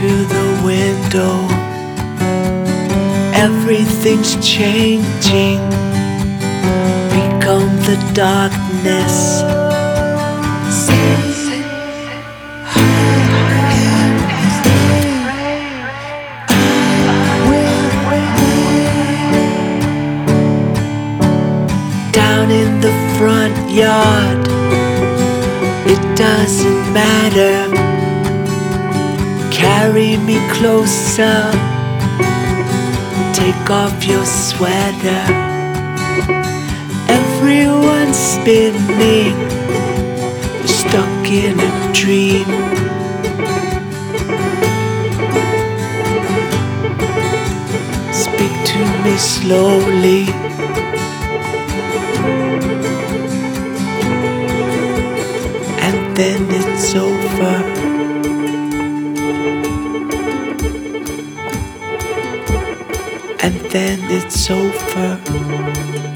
to the window. Everything's changing. Become the darkness. Down in the front yard, it doesn't matter. Carry me closer. Take off your sweater. Everyone's spinning, stuck in a dream. Speak to me slowly. And then it's over. And then it's over.